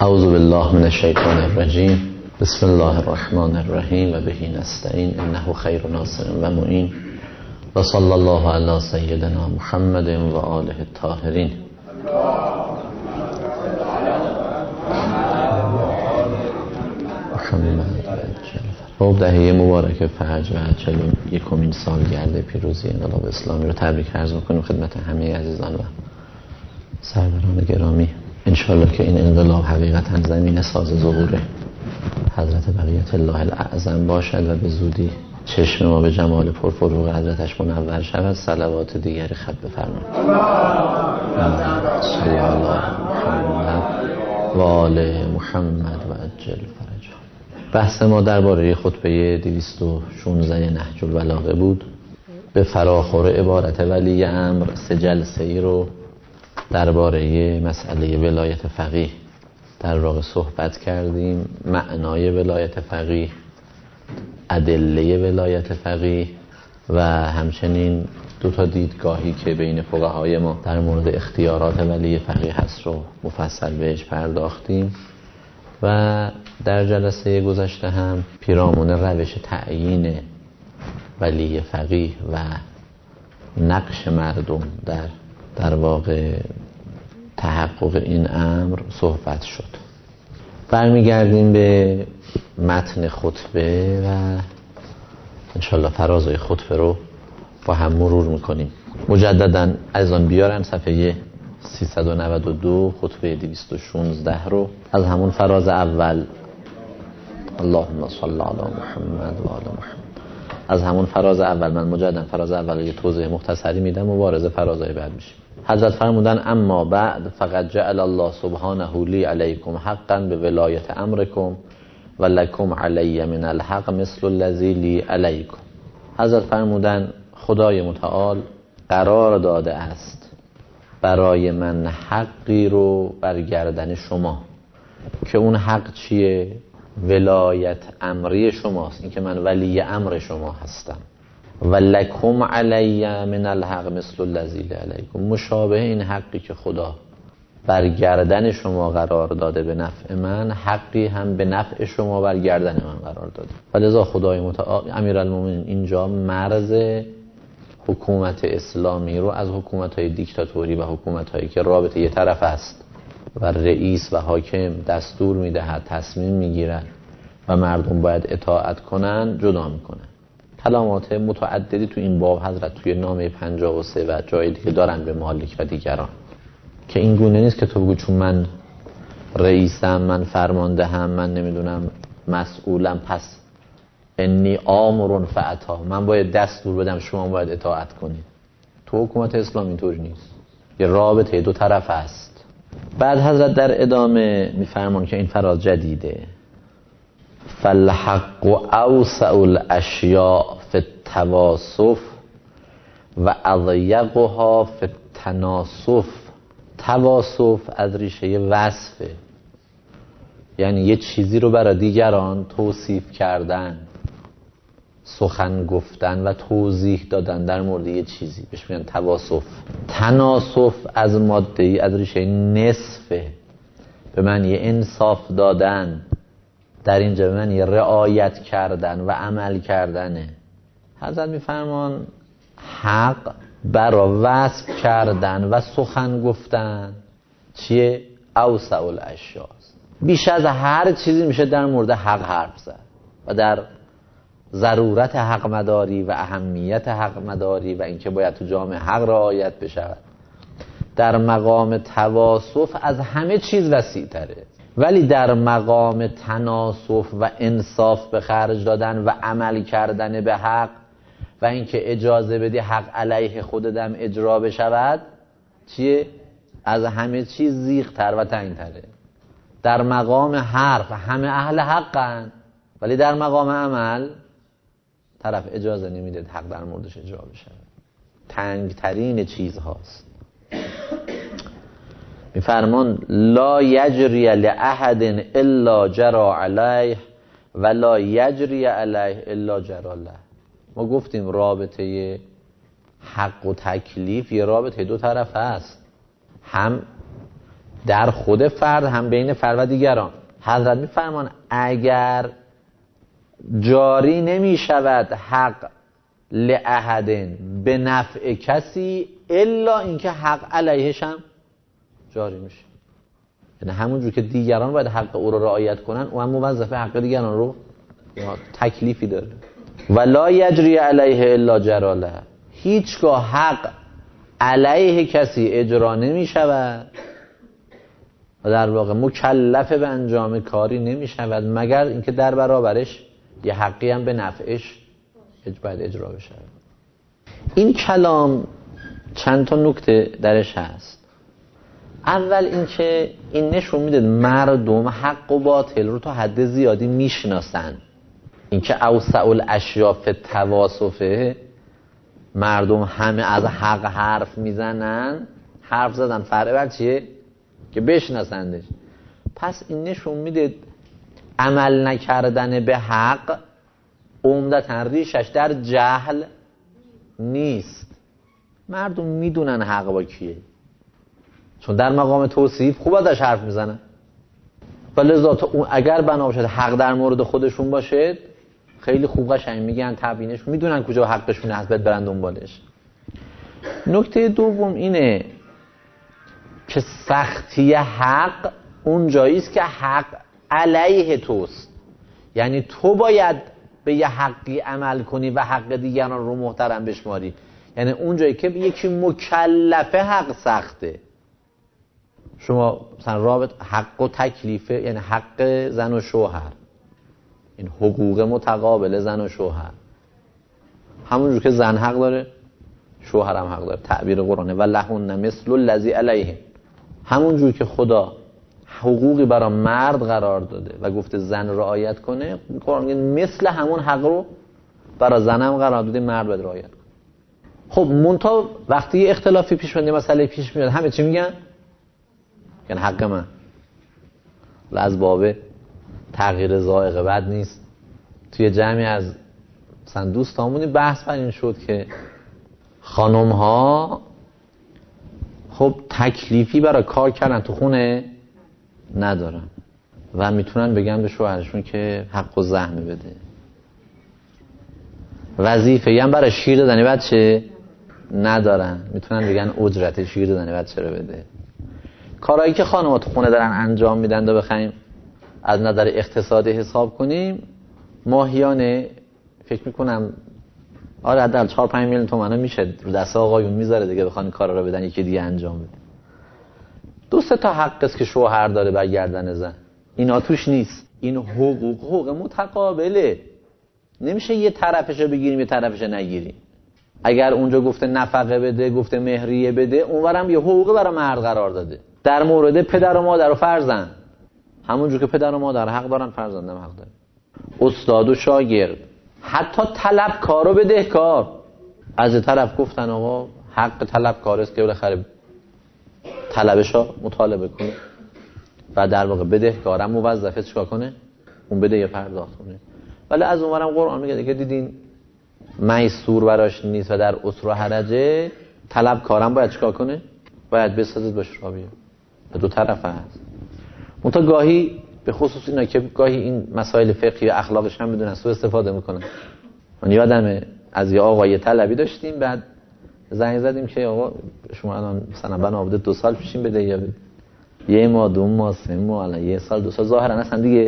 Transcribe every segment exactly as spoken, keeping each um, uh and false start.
اعوذ بالله من الشیطان الرجیم. بسم الله الرحمن الرحیم و بهی نستعین انه خیر ناصر و معین و صلی الله علی سیدنا محمد و آله الطاهرین. خب دهه مبارک فرج و چهل و یکمین سالگرد پیروزی انقلاب اسلامی رو تبریک عرض می‌کنیم خدمت همه عزیزان و سروران گرامی. انشالله که این انقلاب حقیقتا زمین ساز ظهور حضرت بقیت الله الاعظم باشد و به زودی چشم ما به جمال پرفروغ حضرتش منور شود. صلوات دیگری خط بفرمایید. صلی الله محمد و آل محمد و عجل فرجه. بحث ما درباره خطبه دویست و شانزده نهج البلاغه بود. به فراخور عبارت ولی امر سه جلسه ای رو درباره مسئله ولایت فقیه در واقع صحبت کردیم. معنای ولایت فقیه، ادله ولایت فقیه و همچنین دو تا دیدگاهی که بین فقهای ما در مورد اختیارات ولی فقیه هست رو مفصل بهش پرداختیم و در جلسه گذشته هم پیرامون روش تعیین ولی فقیه و نقش مردم در در واقع تحقق این امر صحبت شد. برمیگردیم به متن خطبه و انشالله فرازای خطبه رو با هم مرور میکنیم. مجددا از آن بیارن صفحه سیصد و نود و دو خطبه دویست و شانزده رو از همون فراز اول، اللهم صل علی محمد و آل محمد. از همون فراز اول من مجددا فراز اول یه توضیح مختصری میدم و وارد فرازای بعد میشیم. حضرت فرمودن اما بعد فقط جعل الله سبحانه لی علیکم حقا به ولایت امرکم و لکم علی من الحق مثل الذی لی علیکم. حضرت فرمودن خدای متعال قرار داده است برای من حقی رو برگردن شما که اون حق چیه؟ ولایت امری شماست، این که من ولی امر شما هستم. و لکم علی من الحق مثل الذی علیکم، مشابه این حقی که خدا برگردن شما قرار داده به نفع من، حقی هم به نفع شما برگردن من قرار داده. ولذا خدای متعال امیرالمومنین اینجا مرز حکومت اسلامی رو از حکومت‌های دیکتاتوری و حکومت‌هایی که رابطه یه طرف است و رئیس و حاکم دستور میدهد، تصمیم میگیرد و مردم باید اطاعت کنن جدا میکنه. کلمات متعددی تو این باب حضرت توی نامه پنجاه و سه و جای دیگه دارن به مالک و دیگران که این گونه نیست که تو بگو چون من رئیسم، من فرماندهم، من نمیدونم مسئولم، پس انی آمرون فعتا، من باید دستور بدم شما باید اطاعت کنید. تو حکومت اسلام اینطور نیست، یه رابطه دو طرف است. بعد حضرت در ادامه میفرمان که این فراز جدیده، فالحق اوسع الاشیاء فی التواصف و اضیقها فی التناصف. تواصف از ریشه وصفه، یعنی یه چیزی رو برای دیگران توصیف کردن، سخن گفتن و توضیح دادن در مورد یه چیزی بهش میگن تواصف. تناصف از ماده‌ای از ریشه نصفه، به معنی انصاف دادن، در اینجا به معنی رعایت کردن و عمل کردنه. حضرت میفرمان حق برای وصف کردن و سخن گفتن چیه؟ اوسع الاشیاء، بیش از هر چیزی میشه در مورد حق حرف زد و در ضرورت حق مداری و اهمیت حق مداری و اینکه باید تو جامعه حق رعایت بشود. در مقام تواصف از همه چیز وسیع تره، ولی در مقام تناصف و انصاف به خرج دادن و عمل کردن به حق و اینکه اجازه بدی حق علیه خودت هم اجرا بشود چیه؟ از همه چیز زیغ‌تر و تنگ‌تره. در مقام حرف همه اهل حقن، ولی در مقام عمل طرف اجازه نمیده حق در موردش اجرا بشه. تنگترین چیز هاست. میفرمان لا یجری لأحد الا جرى علیه ولا یجری علیه الا جرى له. ما گفتیم رابطه حق و تکلیف یه رابطه دو طرف هست، هم در خود فرد هم بین فرد و دیگران. حضرت میفرمان اگر جاری نمی شود حق لأحد به نفع کسی الا اینکه حق علیهش هم جاری میشه. یعنی همونجور که دیگران باید حق او رو رعایت کنن، او هم موظفه حق دیگران رو تکلیفی داره. ولا یجری علیه الا جراله، هیچگاه حق علیه کسی اجرا نمی شود و در واقع مکلف به انجام کاری نمی شود مگر اینکه در برابرش یه حقی هم به نفعش باید اجرا بشه. این کلام چند تا نکته درش هست. اول اینکه این نشون میده مردم حق و باطل رو تا حد زیادی میشناسن. اینکه اوسع الاشیاء فی التواصفه، مردم همه از حق حرف میزنن، حرف زدن فرق بر چیه؟ که بشناسندش. پس این نشون میده عمل نکردن به حق عمدتاً ریشش در جهل نیست. مردم میدونن حق با کیه، چون در مقام توصیف خوب ازش حرف میزنن. ولذا اگر بنا باشد حق در مورد خودشون باشه خیلی خوب قشنگ میگن، تبیینش میدونن کجا حقشونه، حسبت برن دنبالش. نکته دوم اینه که سختی حق اون جایی است که حق علیه توست. یعنی تو باید به یه حقی عمل کنی و حق دیگران رو محترم بشماری. یعنی اون جایی که یکی مکلفه حق سخته. شما مثلا رابط حق و تکلیفه، یعنی حق زن و شوهر، این حقوق متقابل زن و شوهر، همونجور که زن حق داره شوهر هم حق داره. تعبیر قرآنه و لهن مثل الذی علیه. همونجور که خدا حقوقی برای مرد قرار داده و گفته زن رعایت کنه، قرآن میگه مثل همون حق رو برای زن هم قرار داده، مرد باید رعایت کنه. خب منتها وقتی یه اختلافی پیش میاد، مسئله پیش میاد، همه چی میگن یعنی حق من. از باب تغییر ذائقه بد نیست. توی جمعی از مثلا دوستامونی بحث بر این شد که خانم ها خب تکلیفی برای کار کردن تو خونه ندارن و میتونن بگن به شوهرشون که حق و زحمه بده. وظیفه‌ای هم برای شیر دادن بچه ندارن، میتونن بگن اجرت شیر دادن بچه رو بده. کارهایی که خانم‌ها تو خونه دارن انجام میدن و بخوایم از نظر اقتصادی حساب کنیم، ماهیانه فکر میکنم آره حداقل چهار پنج میلیون تومان میشه رو دست آقایون میذاره دیگه، بخوان کارا رو بدن یکی دیگه انجام بده. دو سه تا حق است که شوهر داره بر گردن زن، اینا توش نیست. این حقوق حقوق متقابله، نمیشه یه طرفشو بگیریم یه طرفشو نگیریم. اگر اونجا گفته نفقه بده، گفته مهریه بده، اونورم یه حقوق برای مرد قرار داده. در مورد پدر و مادر و فرزند همونجور که پدر و مادر حق دارن، فرزندم حق داره. استاد و شاگرد، حتی طلبکار و بدهکار، از طرف گفتن آقا حق طلبکار است که بالاخره طلبشو مطالبه کنه و در واقع بدهکارم موظفه چیکار کنه؟ اون بدهی پرداخت کنه. ولی از اونورم قرآن میگه دیگه دیدین میسور براش نیست و در اسر و حرجه، طلبکارم باید چیکار کنه؟ باید بسازید باش را بیاد. به دو طرف هست. منتها گاهی به خصوص اینا که گاهی این مسائل فقهی و اخلاقش هم بدونن سوء استفاده میکنن. من یادمه از یه آقای طلبی داشتیم، بعد زنگ زدیم که آقا شما الان مثلا بنا بوده دو سال پیشین بده یا بده یه ماه دو ماه سه ماه الان یه سال دو سال ظاهرا اصلا دیگه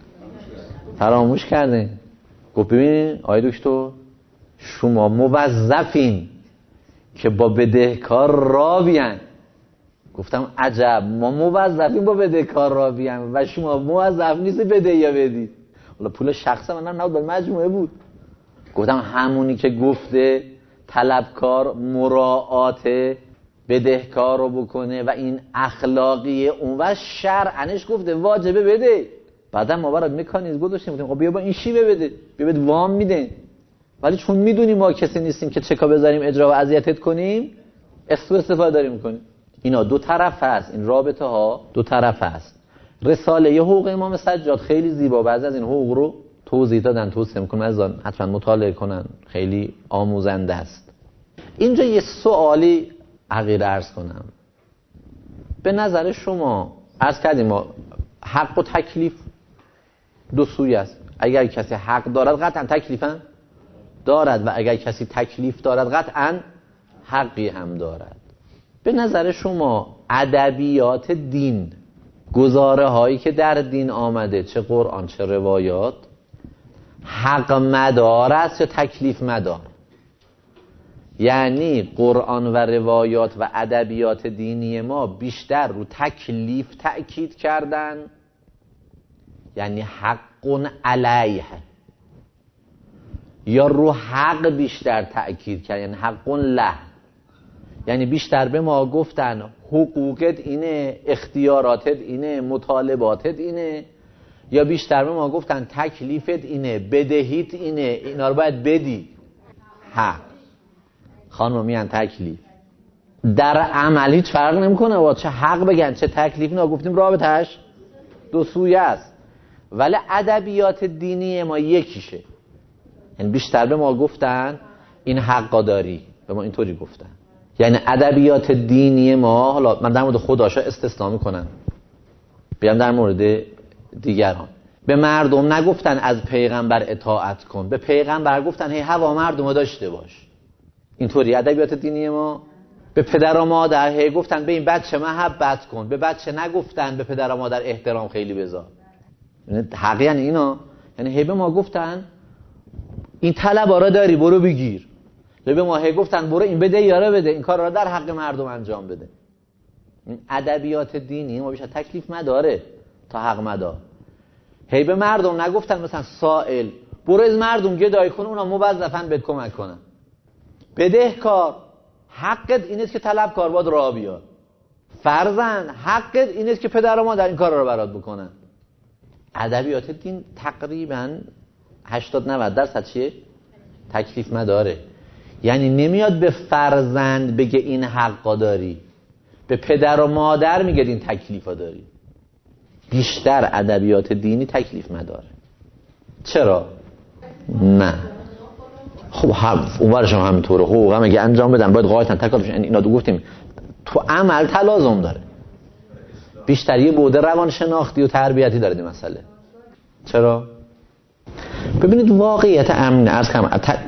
فراموش کرده. گفت ببین آقای دکتر شما موظفین که با بدهکار را بیان. گفتم عجب، ما موظفیم با بدهکار را بیان و شما موظف نیست بده یا بدید. حالا پول شخص من نه نبود، مجموعه بود. گفتم همونی که گفته طلبکار مراعات بدهکار رو بکنه و این اخلاقیه، اون و شرعنش گفته واجبه بده. بعدم ما برات مکانیزم گذاشتیم، گفتیم خب بیا با این شیوه بده، بیا بده وام میده. ولی چون میدونیم ما کسی نیستیم که چکا بذاریم اجرا و اذیتت کنیم، سوء استفاده داریم میکنیم. اینا دو طرف هست، این رابطه ها دو طرف هست. رساله ی حقوق امام سجاد خیلی زیبا بعضی از این حقوق رو توضیح دادن، توصیه میکنم از آن حتما مطالعه کنن، خیلی آموزنده است. اینجا یه سوالی حقیر عرض کنم. به نظر شما عرض کردیم ما حق و تکلیف دو سوی است. اگر کسی حق دارد قطعا تکلیف هم دارد و اگر کسی تکلیف دارد قطعا حقی هم دارد. به نظر شما ادبیات دین، گزاره هایی که در دین آمده، چه قرآن چه روایات، حق مدار است یا تکلیف مدار؟ یعنی قرآن و روایات و ادبیات دینی ما بیشتر رو تکلیف تأکید کردن، یعنی حق علیه، یا رو حق بیشتر تأکید کردن، یعنی حق له، یعنی بیشتر به ما گفتن حقوقت اینه، اختیاراتت اینه، مطالباتت اینه، یا بیشتر به ما گفتن تکلیفت اینه، بدهیت اینه، اینا رو باید بدی. حق خانم میان تکلیف در عمل هیچ فرق نمیکنه با چه حق بگن چه تکلیف. اینا گفتیم رابطه‌اش دو سویه است، ولی ادبیات دینی ما یکیشه. یعنی بیشتر به ما گفتن این حقا داری، به ما اینطوری گفتن. یعنی ادبیات دینی ما، حالا من در مورد خداشا استثنا میکنم، بیام در مورد دیگران، به مردم نگفتن از پیغمبر اطاعت کن، به پیغمبر گفتن هی هوا مردم داشته باش. اینطوری ادبیات دینی ما. به پدر و مادر هی گفتن به این بچه محبت کن، به بچه نگفتن به پدر و مادر احترام خیلی بذار. یعنی حق یعنی اینا، یعنی هی به ما گفتن این طلبا را داری برو بگیر، به ما هی گفتن برو این بده یاره بده، این کار را در حق مردم انجام بده. این ادبیات دینی ما بیشتر تکلیف مداره تا حق مدار. هی به مردم نگفتن مثلا سائل برو از مردم گدایی کن اونا موظفن بهت کمک کنن. بدهکار حقت اینه که طلبکار باید راه بیاد. فرزند حقت اینه که پدر و مادر این کارا رو برات بکنن. ادبیات دین تقریبا هشتاد نود درصد چیه؟ تکلیف مداره. یعنی نمیاد به فرزند بگه این حقا داری، به پدر و مادر میگه این تکلیفا داری. بیشتر ادبیات دینی تکلیف مداره. چرا؟ نه خب هم اونورش هم همینطوره، حقوق هم اگه انجام بدن باید غایتن تکالیفش. اینا دو گفتیم تو عمل تلازم داره. بیشتر یه بوده روان شناختی و تربیتی داره این مسئله. چرا؟ ببینید واقعیت امن عرض کنم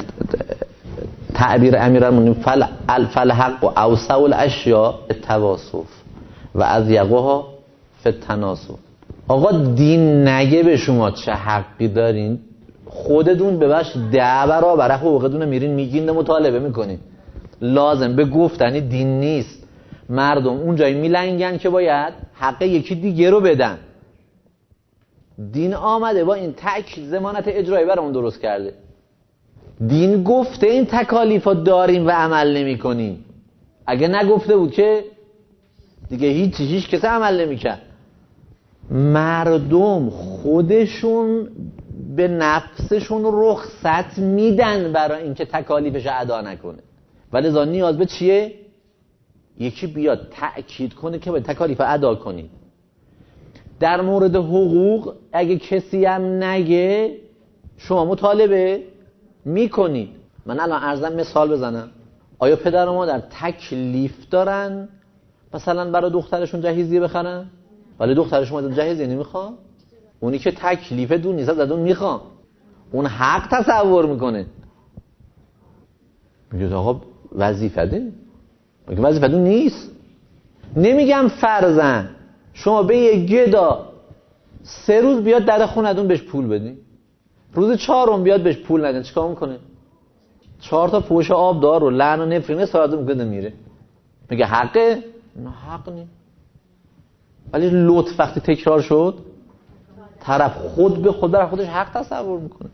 تعبیر امیرالمومنین فل الحق و اوسع الاشیاء التواصف و از یقها فی التناسف. آقا دین نگه به شما چه حقی دارین، خودتون ببخش ده برابر حقوقتون میرین میگین مطالبه میکنین. لازم به گفتنی دین نیست. مردم اونجایی میلنگن که باید حق یکی دیگه رو بدن. دین آمده با این تک ضمانت اجرایی برامون درست کرده. دین گفته این تکالیفا داریم و عمل نمی کنیم. اگه نگفته بود که دیگه هیچ هیچ کسی عمل نمی کرد. مردم خودشون به نفسشون رخصت میدن برای اینکه تکالیفش ادا نکنه، ولی لذا نیاز به چیه؟ یکی بیاد تأکید کنه که به تکالیف ادا کنید. در مورد حقوق اگه کسی هم نگه شما مطالبه میکنید. من الان عرضم مثال بزنم. آیا پدر و مادر تکلیف دارن مثلا برای دخترشون جهیزیه بخرن ولی دخترشون جهیزیه نمیخواد؟ اونی که تکلیف دون نیست از اون میخواد، اون حق تصور میکنه، میگه آقا وظیفه ده، میگه وظیفه دون نیست. نمیگم فرزند شما به یه گدا سه روز بیاد در خونتون بهش پول بدی، روز چهارم بیاد بهش پول ندن، چیکار میکنه؟ چهار تا پوش آب دار و لعن و نفرینه ساعت میکنه میره. میگه حقه؟ نه حق نیست. ولی لطف وقتی تکرار شد طرف خود به خود در خودش حق تصور میکنه.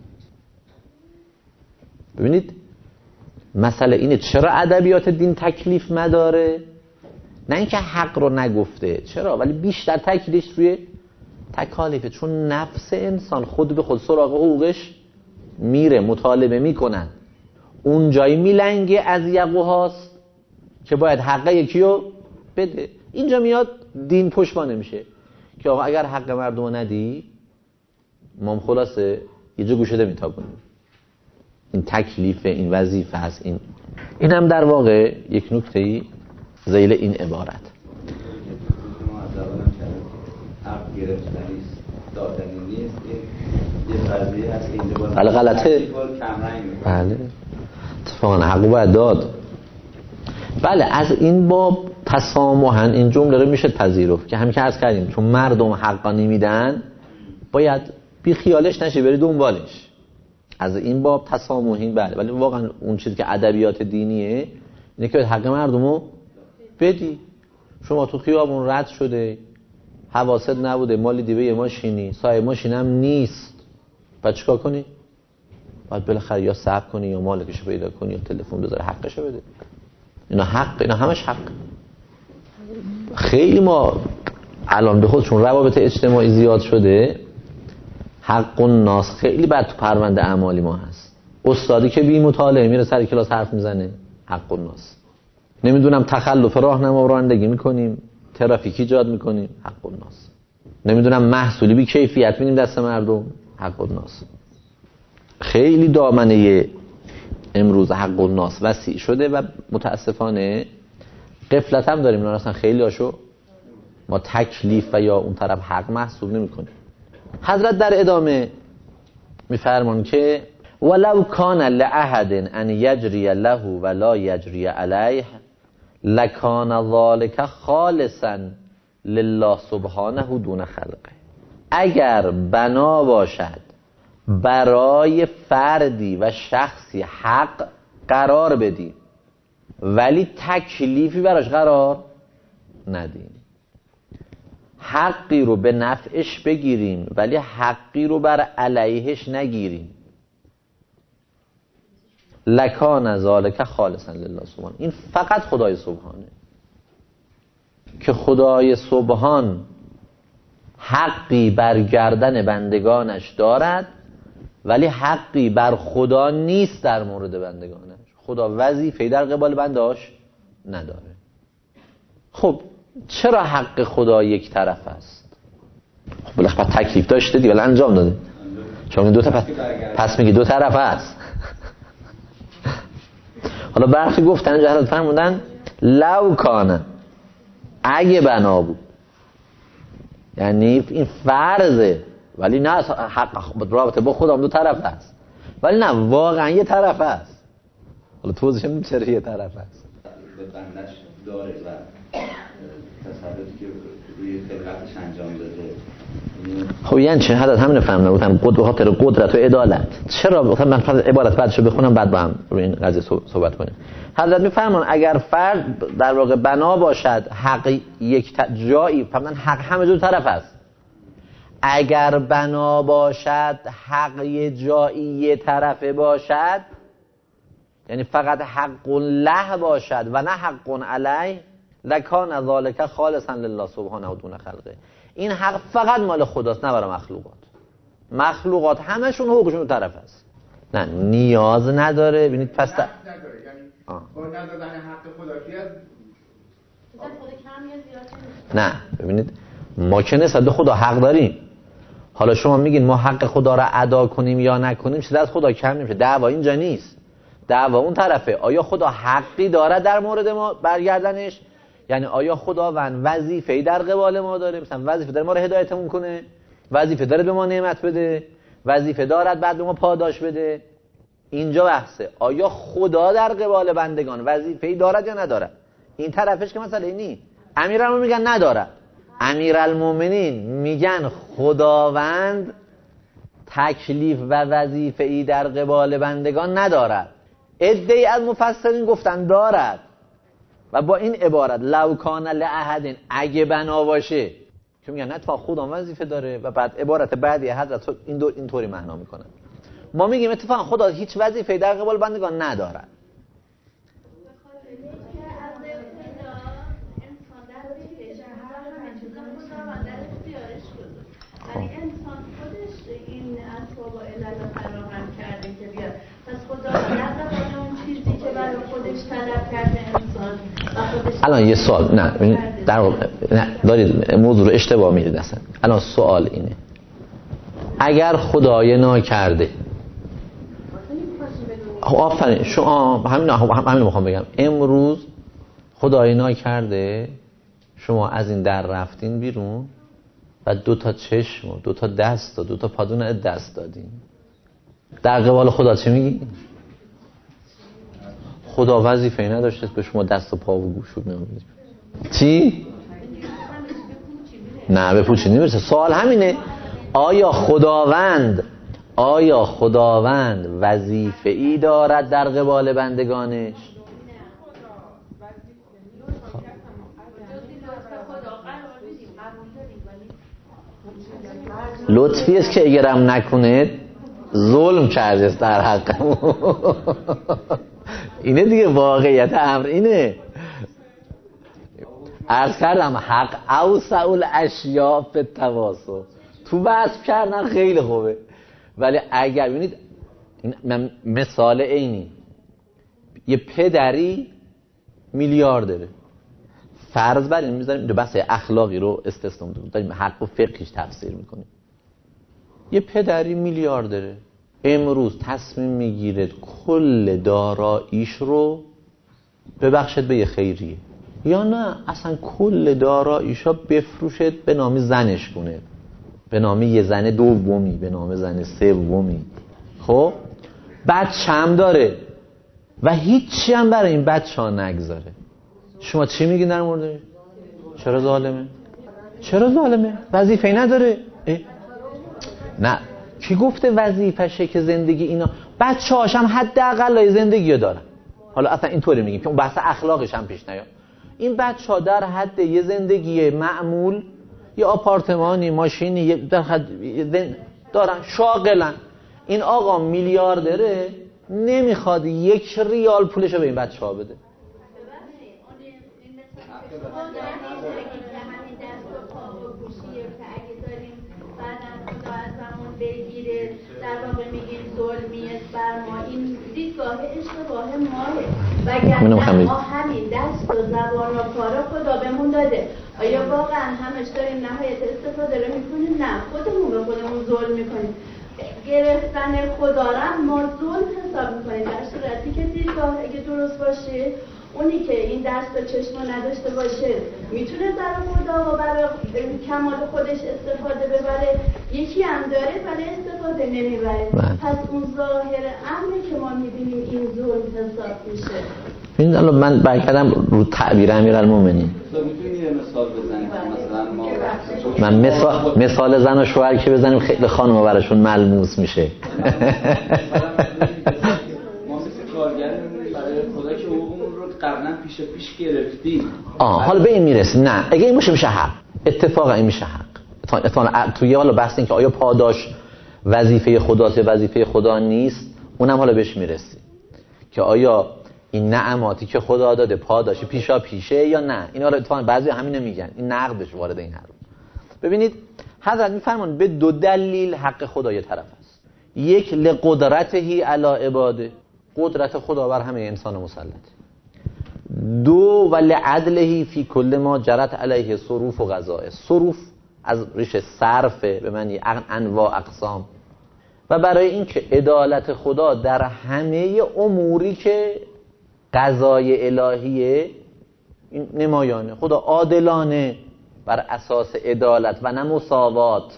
ببینید مسئله اینه چرا ادبیات دین تکلیف مداره؟ نه اینکه حق رو نگفته، چرا؟ ولی بیشتر تاکیدش روی تکالیفه، چون نفس انسان خود به خود سراغ حقوقش میره، مطالبه میکنن. اون جایی میلنگه از یقوهاست که باید حق یکی رو بده. اینجا میاد دین پشتوانه میشه که آقا اگر حق مردم رو ندی ما خلاصه یه جا گوشه میتابونیم. این تکلیف، این وظیفه هست. این این هم در واقع یک نکته‌ای ذیل این عبارت. گرفتنی است، دادنی نیست. این یه فرضیه هست که اینجا باز بله غلطه. بله اتفاقا حقو باید داد. بله از این باب تسامحاً این جمله رو میشه پذیرفت که همین که عرض کردیم چون مردم حقا نمیدن باید بی خیالش نشه بری دنبالش. از این باب تسامحی بله، ولی واقعا اون چیزی که ادبیات دینیه اینه که حق مردمو بدی. شما تو خیابون رد شده حواست نبوده مالی دیبه یه ماشینی صاحب ماشینم نیست، بعد چیکار کنی؟ باید بالاخره یا صبر کنی یا مالکشو پیدا کنی یا تلفن بذاره حقشو بده. اینا حق، اینا همش حق. خیلی ما الان به خودشون روابط اجتماعی زیاد شده، حق الناس خیلی بد تو پرونده اعمالی ما هست. استادی که بی مطالعه میره سر کلاس حرف میزنه حق الناس. نمیدونم تخلف راهنما رانندگی میکنیم، ترافیک ایجاد میکنیم حق الناس. نمیدونم محصولی بی کیفیت میدیم دست مردم حق الناس. خیلی دامنه امروز حق الناس وسیع شده و متاسفانه غفلت هم داریم. اینا اصلا خیلی هاشو ما تکلیف و یا اون طرف حق محسوب نمی‌کنیم. حضرت در ادامه میفرمان که ولو کان لأحد ان یجری له ولا یجری علیه لکان ذلک خالصا لله سبحانه دون خلقه. اگر بنا باشد برای فردی و شخصی حق قرار بدیم ولی تکلیفی براش قرار ندیم، حقی رو به نفعش بگیریم ولی حقی رو بر علیهش نگیریم، لکان ذالک خالصا لله سبحانه. این فقط خدای سبحانه که خدای سبحان حقی بر گردن بندگانش دارد ولی حقی بر خدا نیست در مورد بندگانش. خدا وظیفه‌ای در قبال بنداش نداره. خب چرا حق خدا یک طرف است؟ خب بالاخره تکلیف داشته دیگه، ولی انجام داده. چون دو تا پس, پس میگه دو طرف است. حالا برخی گفتن جهت فرمودن لو کانه، اگه بنا بود، یعنی این فرضه ولی نه حق رابطه با خدا هم دو طرف است، ولی نه واقعا یه طرف است. حالا توضیح میدم چرا یه طرف است. به بندش داره و تصرفی که روی خلقتش انجام داده. خب یعنی چه حدث همین فهمیدم گفتم قدرت خاطر قدرت و عدالت. چرا مثلا من فرض عبارت بعدشو بخونم بعد با هم روی این قضیه صحبت کنیم. حضرت میفرمان اگر فرد در واقع بنا باشد حق یک ت... جایی فرضاً حق همه دو طرف است، اگر بنا باشد حق یه جایی یه طرفه باشد، یعنی فقط حق له باشد و نه حق علیه، لکان ذالک خالصا لله سبحانه و دون خلقه. این حق فقط مال خداست نه برای مخلوقات. مخلوقات همشون حقوقشون دو طرف است. نه نیاز نداره. ببینید پس تا... نداره، یعنی با ندادن حق خدا کیه؟ نه ببینید ما که نسبت به خدا حق داریم. حالا شما میگین ما حق خدا را ادا کنیم یا نکنیم چیزی از خدا کم نمیشه. دعوا اینجا نیست، دعوا اون طرفه. آیا خدا حقی داره در مورد ما برگردنش؟ یعنی آیا خداوند وظیفه‌ای در قبال ما داره؟ مثلا وظیفه داره ما رو هدایتمون کنه، وظیفه داره به ما نعمت بده، وظیفه دارد بعد به ما پاداش بده. اینجا بحثه آیا خدا در قبال بندگان وظیفه‌ای دارد یا ندارد. این طرفش که مسئله اینی. امیرالمومنین میگن ندارد، امیرالمومنین میگن خداوند تکلیف و وظیفه‌ای در قبال بندگان ندارد. عده‌ای از مفسرین گفتن دارد و با این عبارت لو کان لأحد، اگه بنا باشه، که میگن نه تا خدا وظیفه داره و بعد عبارت بعدی حضرت این دو اینطوری معنا میکنن. ما میگیم اتفاقا خدا هیچ وظیفه‌ای در قبال بندگان ندارد. ولی انسان خودش این اسباب و علل رو فراهم کرده که بیاد. پس خدا در قبال اون چیزی که برای خودش طلب کرده انسان و خودش الان یه سوال نه در واقع نه دارید موضوع رو اشتباه میدید اصلا. الان سوال اینه اگر خدای ناکرده، آفرین شما همین همین میخوام بگم، امروز خدای ناکرده شما از این در رفتین بیرون، و دو تا چشم و دو تا دست و دو تا پادون دست دادیم. در قبال خدا چه میگی؟ خدا وظیفه‌ای نداشته به شما دست و پا و گوش و نمیدید. چی؟ نه به پوچی نمیرسه. سوال همینه، آیا خداوند آیا خداوند وظیفه‌ای دارد در قبال بندگانش؟ لطفی است که اگرم نکنه ظلم کرده است در حقمون. اینه دیگه، واقعیت امر اینه. عرض کردم حق اوسع الاشیاء فی التواصل، تو وصف کردن خیلی خوبه، ولی اگر ببینید من مثال اینی، یه پدری میلیارد داره، فرض بر این میذاریم دو بحث اخلاقی رو استثنا داریم، حق و فقهیش تفسیر میکنیم. یه پدری میلیارد داره، امروز تصمیم میگیره کل داراییش رو ببخشد به یه خیریه، یا نه اصلا کل داراییشا بفروشه به نام زنش کنه، به نام یه زن دومی، به نام زن سومی. خب بچه هم داره و هیچی هم برای این بچه ها نگذاره. شما چی میگین در موردش؟ چرا ظالمه؟ چرا ظالمه؟ وظیفه‌ای نداره؟ اه؟ نه، کی گفته وظیفشه که زندگی اینا؟ بچه هاش هم حداقل زندگی رو دارن. حالا اصلا اینطوری میگیم که اون بحث اخلاقش هم پیش نیاد. این بچه ها در حد یه زندگی معمول، یه آپارتمانی، ماشینی، یه در حد دارن، شاغلن. این آقا میلیاردره، نمیخواد یک ریال پولشو به این بچه ها بده. بگیره در واقع میگیم ظلمیت بر ما، این دیدگاه اشتباه ماهه. وگرنه ما همین دست و زبان و کارا خدا بهمون داده. آیا واقعا همش داریم نهایت استفاده رو میکنیم؟ نه، خودمون به خودمون ظلم میکنیم. گرفتن خدا را ما ظلم حساب میکنیم، در صورتی که دیدگاه اگه درست باشه، اونی که این دست و چشم نداشته باشه میتونه در خدا و برای کمال خودش استفاده ببره، یکی هم داره ولی استفاده نمیبره. پس اون ظاهر امری که ما میبینیم این ظلم حساب میشه. این الان من برگردم رو تعبیر امیرالمومنین. میتونی یه مثال بزنید مثلا ما من مثال مثال زن و شوهر که بزنیم خیلی خانم‌ها براشون ملموس میشه. خدا که حقوقمون رو قبلا پیش پیش گرفتیم. آه حالا به این میرسیم. نه اگه این باشه میشه حق، اتفاقا این میشه حق. اتفاقا توی حالا بحث این که آیا پاداش وظیفه خداست یا وظیفه خدا نیست، اونم حالا بهش میرسیم که آیا این نعماتی که خدا داده پاداشی پیشا پیشه یا نه. این حالا اتفاقا بعضی همینو میگن، این نقدش وارد این حرف. ببینید حضرت میفرمان به دو دلیل حق خدا یه طرف است. یک لقدرته علی عباده، قدرت خدا بر همه انسان مسلط. دو ولعدله فی کل ما جرت علیه صروف و قضاء. صروف از ریشه صرف به معنی انواع اقسام، و برای اینکه عدالت خدا در همه اموری که قضای الهیه نمایانه. خدا عادلانه بر اساس عدالت و نه مساوات،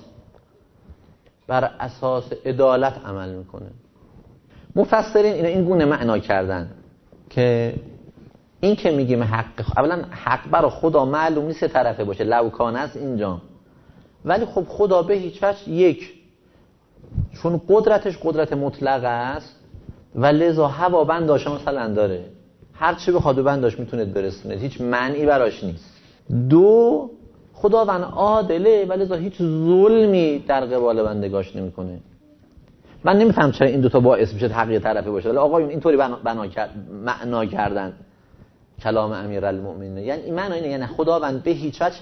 بر اساس عدالت عمل میکنه. مفسرین اینو این گونه معنا کردن که این که میگیم حق، اولا حق برای خدا معلوم نیست طرفه باشه، لوکانه است اینجا، ولی خب خدا به هیچ وجه یک، چون قدرتش قدرت مطلقه است و لذا هوا بنداش مثلا داره، هر چی بخواد به بنداش میتونه برسونه، هیچ معنی براش نیست. دو، خداوند عادله و لذا هیچ ظلمی در قبال بندگاش نمیکنه. من نمیفهم چرا این دوتا باعث میشه حق یه طرفه باشه، ولی آقایون اینطوری بنا, بنا کرد معنا کردن کلام امیرالمومنین. یعنی این معنی اینه، یعنی خداوند به هیچ وجه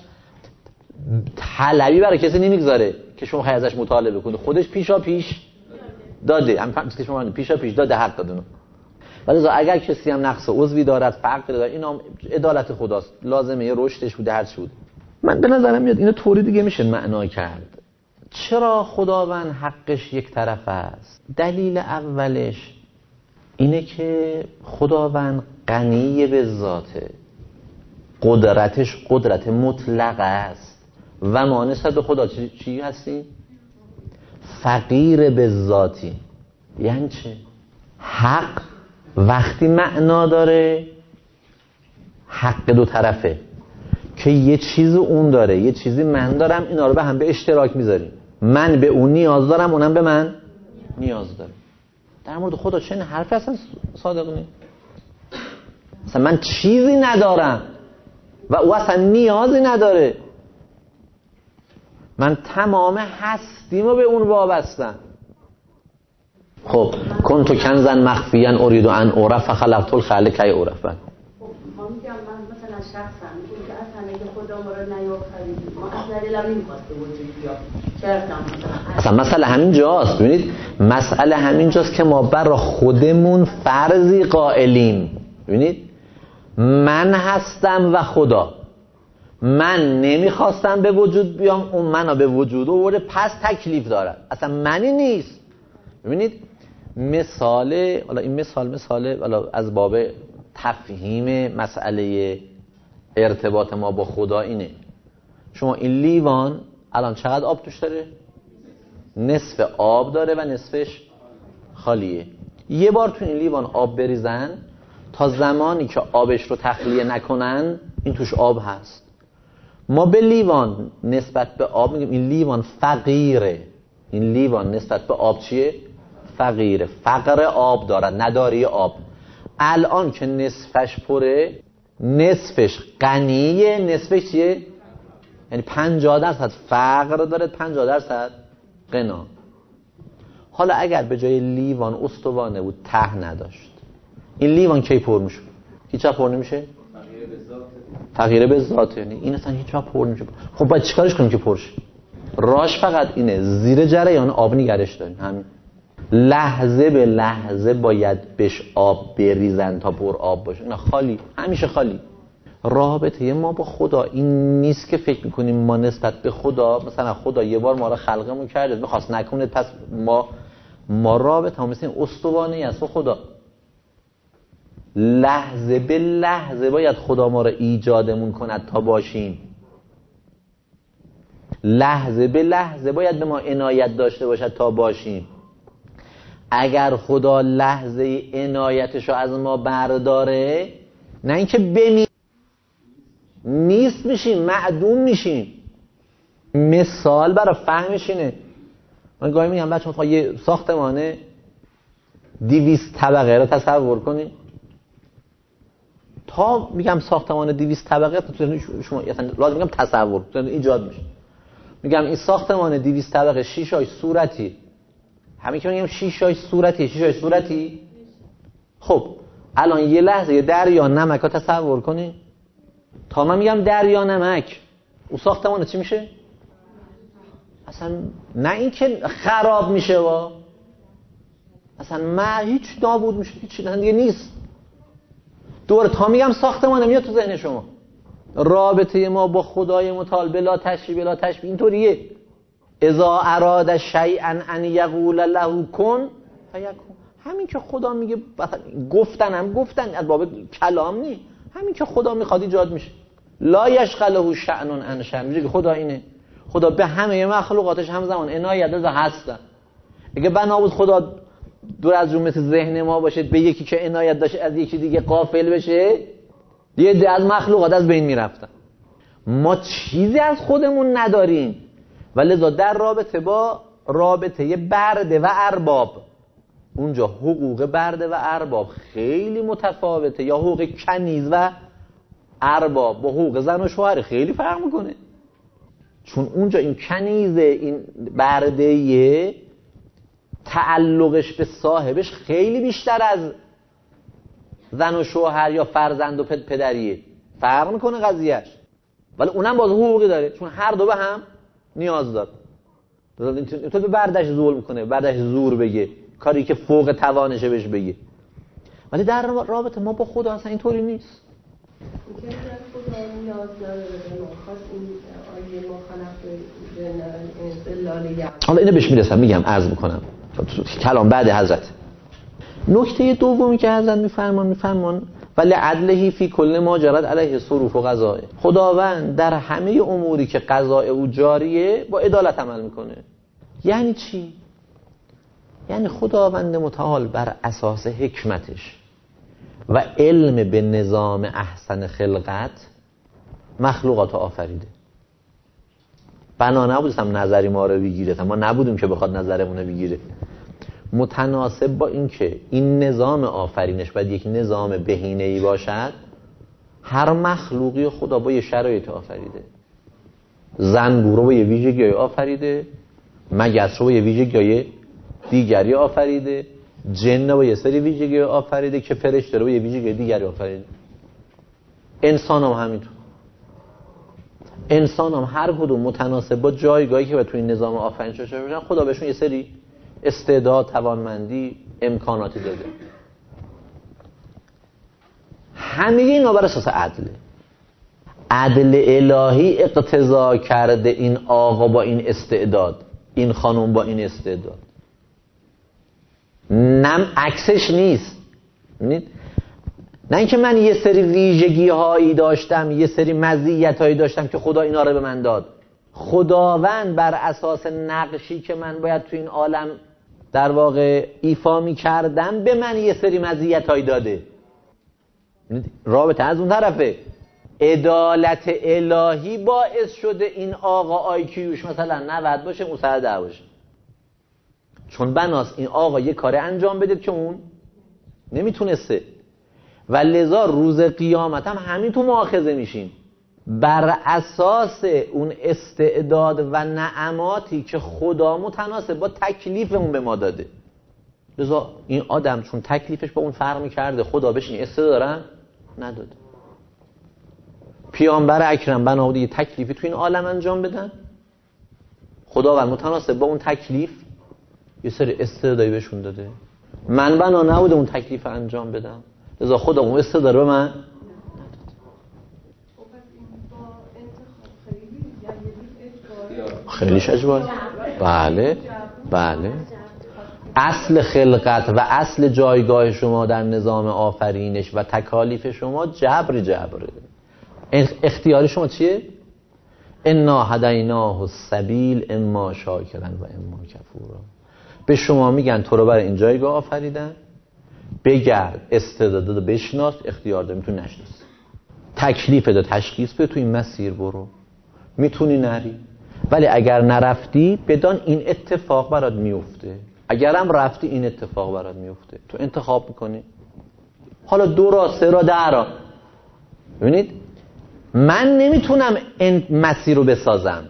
طلبی برای کسی نمیگذاره که شما خیلی ازش مطالبه کنید، خودش پیشا پیش داده. همین که شما پیشا پیش داده، حق داده. ولی اگر کسی هم نقص عضوی دارد، فقر داره، اینا عدالت خداست، لازمه یه رشدش بوده، هر چی بوده. من به نظرم میاد اینو طوری دیگه میشه معنا کرد. چرا خداوند حقش یک طرف است؟ دلیل اولش اینه که خداوند غنی به ذاته، قدرتش قدرت مطلقه است و ما نسبت به خدا چی, چی هستیم؟ فقیر به ذاتی. یعنی چه؟ حق وقتی معنا داره حق دو طرفه که یه چیز اون داره یه چیزی من دارم، اینا رو به هم به اشتراک میذاریم. من به اون نیاز دارم، اونم به من نیاز داره. در مورد خدا چه حرفی اصلا صادق نیست. مثلا من چیزی ندارم و او اصلا نیازی نداره. من تمام هستیمو به اون وابستم. خب کنتو کنزن مخفیان اریدو ان اعرف فخلقت الخلق کی اعرف. ما میگم من مثلا شخصا میگم که اصلا اگه خدا ما رو نیافرید ما اصلا دلم نمیخواسته وجود بیاد. چرا اصلا مسئله همین جاست. ببینید مسئله همین جاست که ما برای خودمون فرضی قائلیم. ببینید من هستم و خدا. من نمیخواستم به وجود بیام، اون منو به وجود آورده، پس تکلیف دارد. اصلا منی نیست. ببینید مثال، حالا این مثال مثال حالا از باب تفهیم مسئله ارتباط ما با خدا اینه. شما این لیوان الان چقدر آب توش داره؟ نصف آب داره و نصفش خالیه. یه بار تو این لیوان آب بریزن، تا زمانی که آبش رو تخلیه نکنن این توش آب هست. ما به لیوان نسبت به آب میگیم این لیوان فقیره. این لیوان نسبت به آب چیه؟ فقیره. فقر آب دارد، نداری آب. الان که نصفش پره، نصفش غنیه، نصفش چیه؟ یعنی پنجاه درصد فقر داره، پنجاه درصد غنا. حالا اگر به جای لیوان استوانه بود، ته نداشت، این لیوان کی پر میشه؟ هیچ وقت پر نمیشه؟ فقیره به ذات. یعنی این اصلا هیچ وقت پر نمیشه. خب باید چیکارش کنیم که پر شه؟ راش فقط اینه زیر جریان آب نگرش داریم. همین لحظه به لحظه باید بهش آب بریزن تا پر آب باشه. اینا خالی، همیشه خالی. رابطه ما با خدا این نیست که فکر میکنیم ما نسبت به خدا، مثلا خدا یه بار ما را خلقمون کرده میخواست نکنه پس ما ما رابطه هم مثل این استوانه است با خدا. لحظه به لحظه باید خدا ما را ایجادمون کند تا باشیم. لحظه به لحظه باید به ما عنایت داشته باشد تا باشیم. اگر خدا لحظه عنایتش رو از ما برداره، نه اینکه بمی نیست میشیم، معدوم میشیم. مثال برای فهمش اینه. من گاهی میگم بچه‌ها تا یه ساختمانه دویست طبقه رو تصور کنید. تا میگم ساختمان دویست طبقه شما اصلا لازم میگم تصور ایجاد میشه. میگم این ساختمان دویست طبقه شیشه‌اش صورتی. همین که میگم شیشه‌اش صورتی، شیشه‌اش صورتی. خب الان یه لحظه یه دریا نمک رو تصور کنید. تا من میگم دریا نمک، اون ساختمان چی میشه؟ اصلا نه این که خراب میشه وا، اصلا ما هیچ نابود میشه، هیچ دیگه نیست. دوباره تا میگم ساختمانه میاد تو ذهن شما. رابطه ما با خدای متعال بلا تشبیه بلا تشبیه اینطوریه. اذا اراد شیئا ان یقول له کن فیکون. همین که خدا میگه گفتن هم گفتن از باب کلام نی، همین که خدا میخواد ایجاد میشه. لا یشغله شأن عن شأن. میگه که خدا اینه. خدا به همه مخلوقاتش همزمان عنایت داره هستن. اگه بنا بود خدا دور از جون مثل ذهن ما باشه، به یکی که عنایت داشته از یکی دیگه غافل بشه، یه ده از مخلوقات از بین میرفتن. ما چیزی از خودمون نداریم و لذا در رابطه با رابطه برده و ارباب، اونجا حقوق برده و ارباب خیلی متفاوته. یا حقوق کنیز و ارباب با حقوق زن و شوهر خیلی فرق میکنه. چون اونجا این کنیز، این برده، تعلقش به صاحبش خیلی بیشتر از زن و شوهر یا فرزند و پدریه. فرق میکنه قضیهش، ولی اونم باز حقوقی داره چون هر دو به هم نیاز داره. تو به بردش ظلم میکنه، بردش زور بگه، کاری که فوق توانشه بهش بگه. ولی در رابطه ما با خدا اصلا اینطوری نیست. حالا اینو بهش میرسم، میگم عرض میکنم کلام بعد حضرت. نکته دومی که حضرت میفرمان میفرمان ولی عدلهی فی کل ما جرت علیه صروف و قضایه. خداوند در همه اموری که قضای او جاریه با عدالت عمل میکنه. یعنی چی؟ یعنی خداوند متعال بر اساس حکمتش و علم به نظام احسن خلقت مخلوقات آفریده. بنا نبودستم نظری ما رو بگیره، ما نبودیم که بخواد نظرمونه بگیره. متناسب با این که این نظام آفرینش باید یک نظام بهینه‌ای باشد، هر مخلوقی خدا با یه شرایط آفریده. زنبور رو با یه ویژگی آفریده، مگس رو با یه ویژگی دیگری آفریده، جن رو با یه سری ویژگی آفریده که فرشته رو با یه ویژگی دیگری آفریده. انسان هم همینطور. انسان هم هر کدوم متناسب با جایگاهی که باید توی این نظام آفرینش داشته باشن، خدا بهشون یه سری استعداد، توانمندی، امکاناتی داده. همه اینا بر اساس عدله. عدل الهی اقتضا کرده این آقا با این استعداد، این خانم با این استعداد. نم عکسش نیست. نه اینکه من یه سری ویژگی هایی داشتم، یه سری مزیت هایی داشتم که خدا اینا رو به من داد. خداوند بر اساس نقشی که من باید تو این عالم در واقع ایفا می کردم به من یه سری مزیت هایی داده. رابطه از اون طرفه. عدالت الهی باعث شده این آقا آیکیوش مثلا نود باشه، اون صد و ده باشه. چون بناس این آقا یه کار انجام بده که اون نمیتونسته، و لذا روز قیامت هم همین تو مؤاخذه میشیم بر اساس اون استعداد و نعماتی که خدا متناسب با تکلیفمون به ما داده. لذا این آدم چون تکلیفش با اون فرق میکرده، خدا بهش این استعداد دارن نداده. پیامبر اکرم بنا بود یه تکلیفی تو این عالم انجام بدن، خداوند متناسب با اون تکلیف یه سری استعدادی بهشون داده. من بنا نبوده اون تکلیف انجام بدم، لذا خدا اون استعداد به من خیلیش اجبار. بله بله. اصل خلقت و اصل جایگاه شما در نظام آفرینش و تکالیف شما جبر جبره. اختیار شما چیه؟ انا هدیناه السبیل اما شاکرا و اما کفورا. به شما میگن تو رو برای این جایگاه آفریدن، بگرد استعدادت بشناس، اختیار داری، میتونی نشناسی، تکلیف داد تشخیص بده، تو این مسیر برو، میتونی نری. ولی اگر نرفتی بدان این اتفاق برات میفته، اگرم رفتی این اتفاق برات میفته. تو انتخاب میکنی، حالا دو را سه را ده را. ببینید من نمیتونم این مسیر رو بسازم،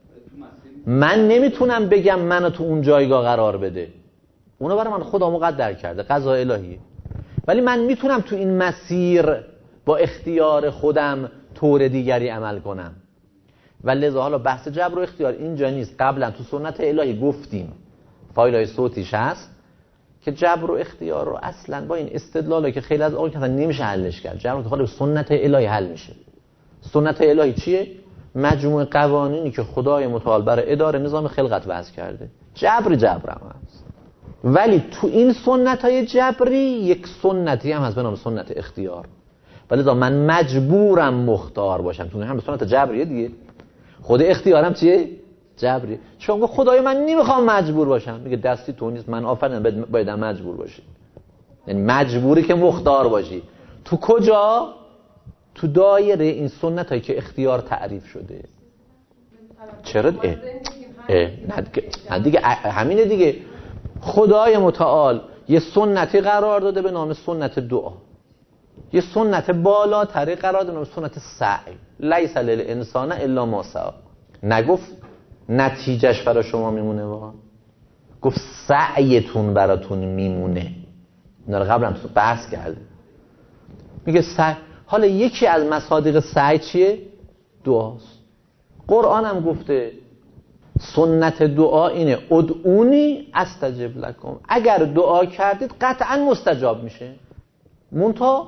من نمیتونم بگم منو تو اون جایگاه قرار بده، اونو برای من خدا مقدر کرده، قضا الهیه. ولی من میتونم تو این مسیر با اختیار خودم طور دیگری عمل کنم. و لذا حالا بحث جبر و اختیار اینجا نیست. قبلا تو سنت الهی گفتیم، فایل‌های صوتیش هست، که جبر و اختیار رو اصلا با این استدلاله که خیلی از آقای کسان نمیشه حلش کرد. جبر و اختیار سنت الهی حل میشه. سنت الهی چیه؟ مجموع قوانینی که خدای متعال بر اداره نظام خلقت وضع کرده. جبر جبر هم هست. ولی تو این سنت های جبری یک سنتی هم هست به نام سنت اختیار. ولی دا من مجبورم مختار باشم. تو هم به سنت جبریه دیگه. خود اختیارم چیه؟ جبری. چون گفت خدای من نمیخوام مجبور باشم. میگه دستی تو نیست، من آفرینم باید مجبور باشی. یعنی مجبوری که مختار باشی. تو کجا؟ تو دایره این سنت هایی که اختیار تعریف شده. چرا؟ اه اه نه دیگه همینه دیگه. خدای متعال یه سنتی قرار داده به نام سنت دعا، یه سنت بالاتری قرار داده به نام سنت سعی. لیس للانسان الا ما سعی. نگفت نتیجهش برای شما میمونه، واقعا گفت سعیتون براتون میمونه. اینا رو قبلا تو بحث کرده. میگه سعی. حالا یکی از مصادیق سعی چیه؟ دعاست. قرآن هم گفته سنت دعا اینه ادعونی استجب لکم، اگر دعا کردید قطعا مستجاب میشه. منتها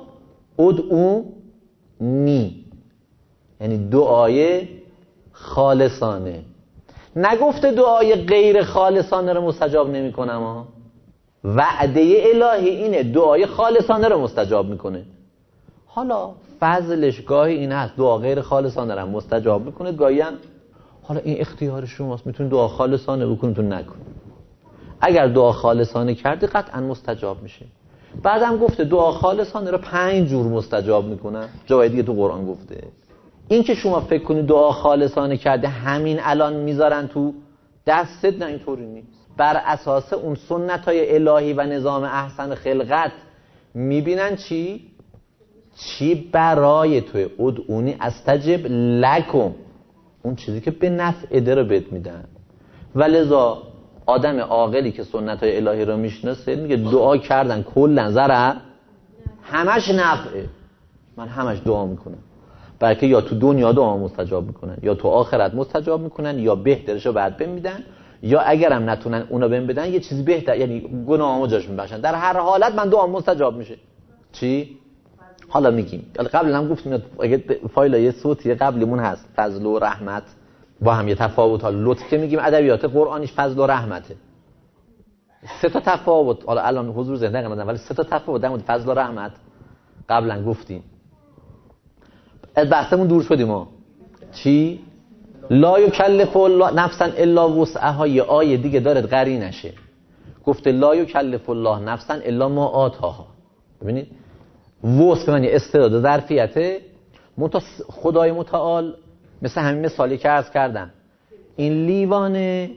ادعونی یعنی دعای خالصانه، نگفته دعای غیر خالصانه رو مستجاب نمی کنم ها. وعده الهی اینه دعای خالصانه رو مستجاب میکنه. حالا فضلش گاهی این هست دعا غیر خالصانه رو مستجاب میکنه، گاهی هم حالا این اختیار شماست، میتونید دعا خالصانه بکنید، میتونید نکنید. اگر دعا خالصانه کردی قطعا مستجاب میشه. بعدم گفته دعا خالصانه رو پنج جور مستجاب میکنن، جای دیگه تو قرآن گفته. این که شما فکر کنید دعا خالصانه کرده همین الان میذارن تو دستت، نه اینطوری نیست. بر اساس اون سنت‌های الهی و نظام احسن خلقت میبینن چی؟ چی برای توی ادعونی استجب لکم، اون چیزی که به نفع ده رو بهت میدن. ولذا آدم عاقلی که سنت‌های الهی رو میشناسه میگه دعا کردن کلا ضرر همش نفعه، من همش دعا میکنم، بلکه یا تو دنیا دعا مستجاب میکنن یا تو آخرت مستجاب میکنن، یا بهترشو بعد بهم میدن، یا اگرم نتونن اونا بهم بدن یه چیزی بهتر، یعنی گناهامو جاش میبخشن. در هر حالت من دعا مستجاب میشه. چی؟ حالا میگیم، قبلا هم گفتیم اگه فایل یه صوتی قبلیمون هست، فضل و رحمت با هم یه تفاوت ها. لطف که میگیم ادبیات قرآنیش فضل و رحمته، سه تا تفاوت، حالا الان حضور ذهن نگردم ولی سه تا تفاوت در مورد فضل و رحمت قبلا گفتیم. از بحثمون دور شدیم ما. چی؟ لا یکلف الله نفسا الا وسعها، یه آیه دیگه دارد قری نشه، گفته لا یکلف الله نفسا الا ما آتاها. ببینید وسع معنی استعداد و ظرفیته. خدای متعال مثل همین مثالی که عرض کردم، این لیوانه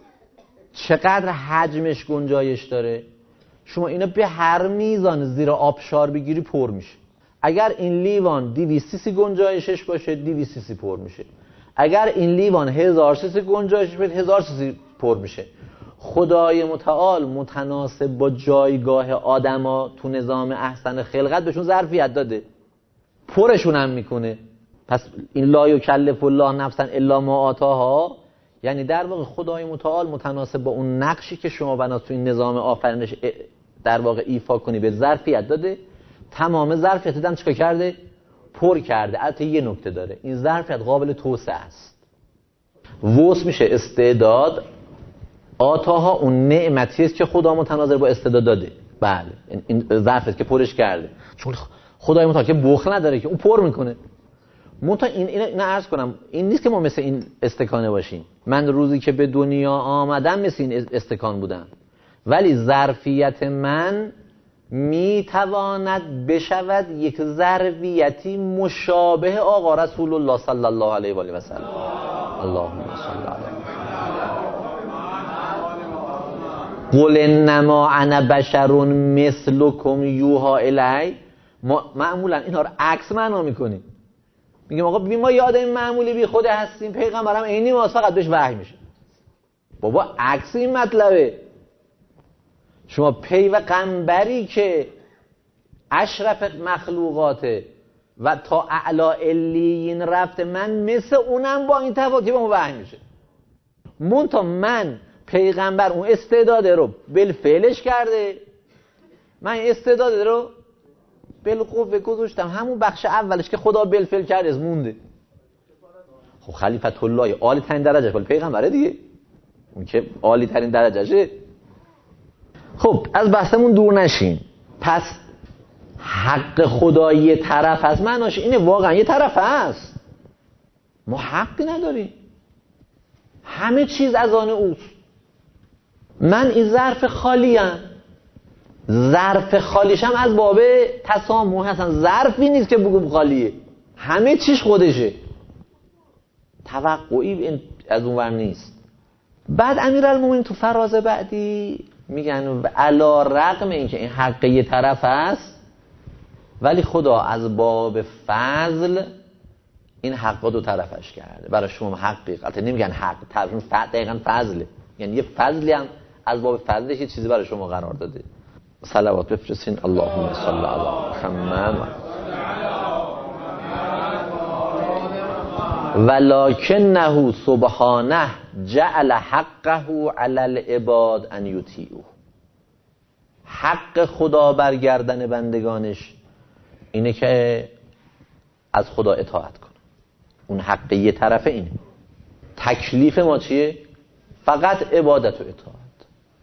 چقدر حجمش گنجایش داره، شما اینو به هر میزان زیر آبشار بگیری پر میشه. اگر این لیوان دویست سی سی گنجایشش باشه دویست سی سی پر میشه، اگر این لیوان هزار سی سی گنجایشش باشه هزار سی سی پر میشه. خدای متعال متناسب با جایگاه آدما تو نظام احسن خلقت بهشون ظرفیت داده، پرشون هم میکنه. پس این لا یکلف الله نفسا الا ما آتاها یعنی در واقع خدای متعال متناسب با اون نقشی که شما بنا تو این نظام آفرینش در واقع ایفا کنی به ظرفیت داده، تمام ظرفیت دادم چیکار کرده؟ پر کرده. البته یه نکته داره، این ظرفیت قابل توسعه است. وسع میشه استعداد، آتاها اون نعمتی است که خدا متناظر با استعداد داده. بله این ظرفیت که پرش کرده، چون خدای متعال که بخل نداره که اون پر میکنه. منتها این اینو این عرض کنم، این نیست که ما مثل این استکانه باشیم. من روزی که به دنیا آمدم مثل این استکان بودم، ولی ظرفیت من میتواند بشود یک ظرفیتی مشابه آقا رسول الله صلی الله علیه و آله و سلم. اللهم صل علی قل انما انا بشر مثلکم یوحی الی. ما معمولا اینا رو عکس معنا میکنیم، میگیم آقا ببین ما یاد این معمولی بی خود هستیم، پیغمبرم عینی ما فقط بهش وحی میشه. بابا عکس این مطلبه. شما پیغمبری که اشرف مخلوقاته و تا اعلی علیین رفته، من مثل اونم با این تفاوت که به ما وحی میشه. منتها من پیغمبر اون استعداده رو بالفعلش کرده، من استعداده رو بالقوه گذاشتم. همون بخش اولش که خدا بالفعل کرده از مونده. خب خلیفت الله عالی ترین درجهش ولی پیغمبره دیگه، اون که عالی ترین درجهشه. خب از بحثمون دور نشین. پس حق خدا یه طرف هست، معناش اینه واقعا یه طرف هست، ما حقی نداریم، همه چیز از آن اوست. من این ظرف خالیم، ظرف خالیشم از باب تسامح هستن، ظرفی نیست که بگم خالیه، همه چیش خودشه، توقعی از اونور نیست. بعد امیرالمومنین تو فراز بعدی میگن علا رغم اینکه این حق یه طرف هست، ولی خدا از باب فضل این حق دو طرفش کرده. برای شما حقی، البته نمیگن حق، طرفون دقیقاً فضله، یعنی یه فضلی هم از باب فضلش یه چیزی برای شما قرار داده. صلوات بفرستین. اللهم صل علی محمد. ولکنه سبحانه جعل حقه علی العباد ان یطیعوه. حق خدا برگردن بندگانش اینه که از خدا اطاعت کنه. اون حق یه طرفه اینه. تکلیف ما چیه؟ فقط عبادت و اطاعت.